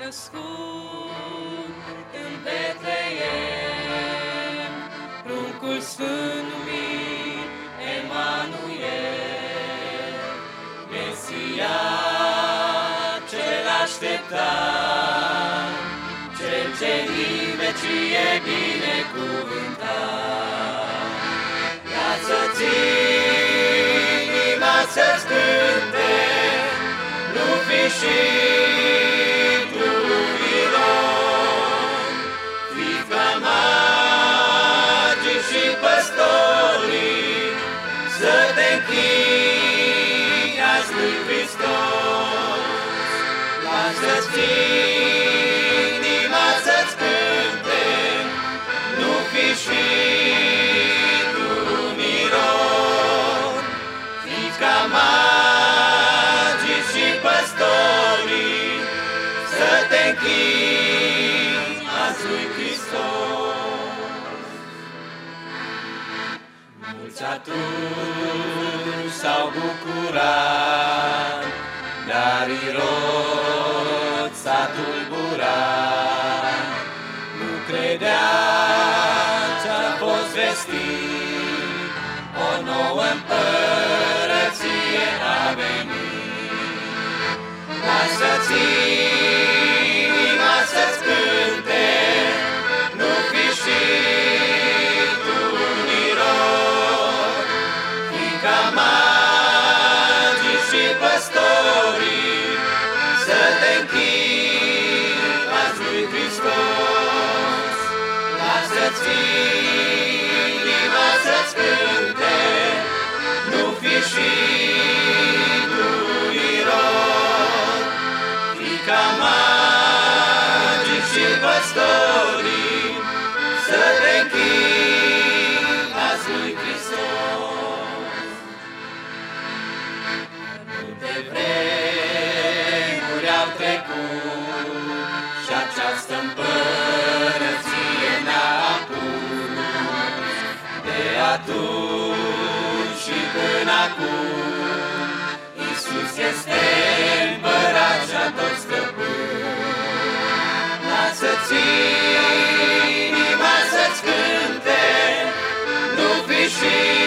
născut în Betleem, pruncul sfânt numit Emanuel, Mesia cel așteptat, cel ce din vecie binecuvântat. Lasă-ți inima să-ți cânte, nu fi și tu miron, fiica magii și păstorii, să te închini azi lui Hristos. Lasă-ți inima să-ți cânte, nu fi și tu miron, fiica magii și păstorii, să te închini azi lui Hristos. Mulți atunci s-au bucurat, dar Irod s-a tulburat, nu credea ce-a fost vestit, o nouă împărăție a venit. Lasă-ți inima să-ți cânte, nu fi și tu miron, fiica magii și păstorii, să te închini azi lui Hristos. Lasă-ți inima să-ți cânte, nu fi și tu miron, fiica magii și păstorii, să te închini azi lui Hristos. Multe vremuri au trecut și această împărăție n-a apus. De atunci și până acum, Iisus este împărat și-a tot stăpân. Lasă-ți inima să-ți cânte, nu fi și